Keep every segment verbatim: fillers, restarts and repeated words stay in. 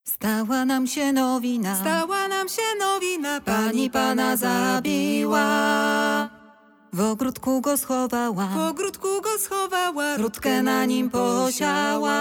Stała nam się nowina, Stała nam się nowina, pani pana zabiła. W ogródku go schowała, w ogródku go schowała, rutkę na nim posiała.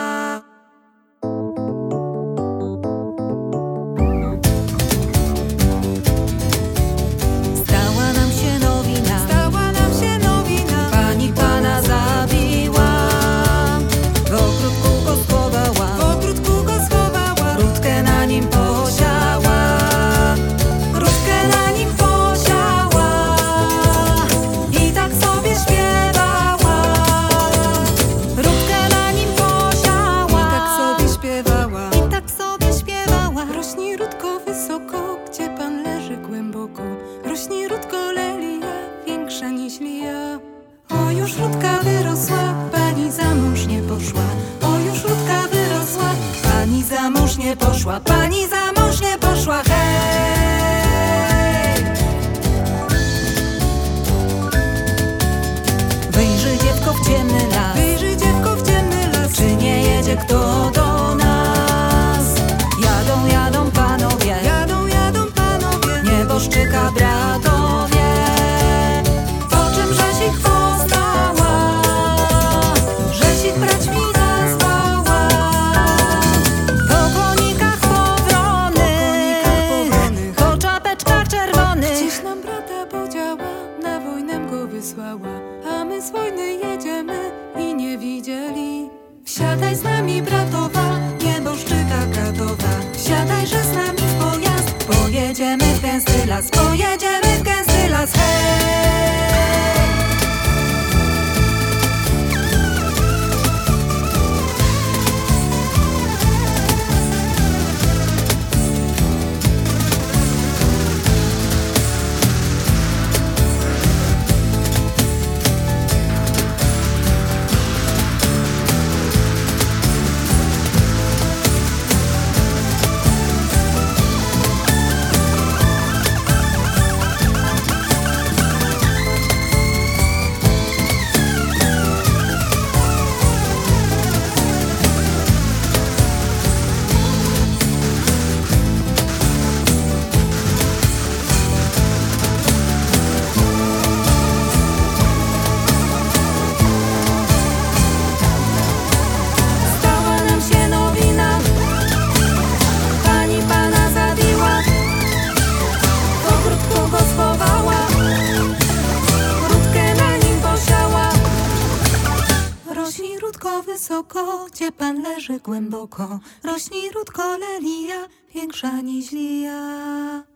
Stała nam się nowina, Stała nam się nowina, pani pana zabiła. W ogródku go schowała, w ogródku go schowała, rutkę na nim posiała. Rutkę na nim posiała i tak sobie śpiewała. Rutkę na nim posiała i tak sobie śpiewała. i tak sobie śpiewała. Rośnij rutko wysoko, gdzie pan leży głęboko. Rośnij rutko lelia, większa niż ja. O, już rutka wyrosła, pani za mąż nie poszła. O, już rutka wyrosła, Pani za mąż nie poszła, pani za mąż nie poszła, hej! Wyjrzy dziewko w ciemny las, wyjrzy dziewko w ciemny las. czy nie jedzie kto do nas? Jadą, jadą panowie, Jadą, jadą panowie, nieboszczyka bratowie. Po czym żeś ich poznała, żeś ich braćmi nazwała? Po konikach powronych, powronych. po czapeczkach czerwonych. Gdzieś nam brata podziała, na wojnę go wysłała, a my z wojny jedziemy i nie widzieli. Wsiadaj z nami, bratowa, nieboszczyka kratowa. Wsiadajże z nami w pojazd, pojedziemy w gęsty las, pojedziemy w gęsty las, hej! Stała nam się nowina, pani pana zabiła. W ogródku go schowała, rutkę na nim posiała. Rośnij rutko wysoko, gdzie pan leży głęboko. Rośnij rutko lelia, większa niż ja.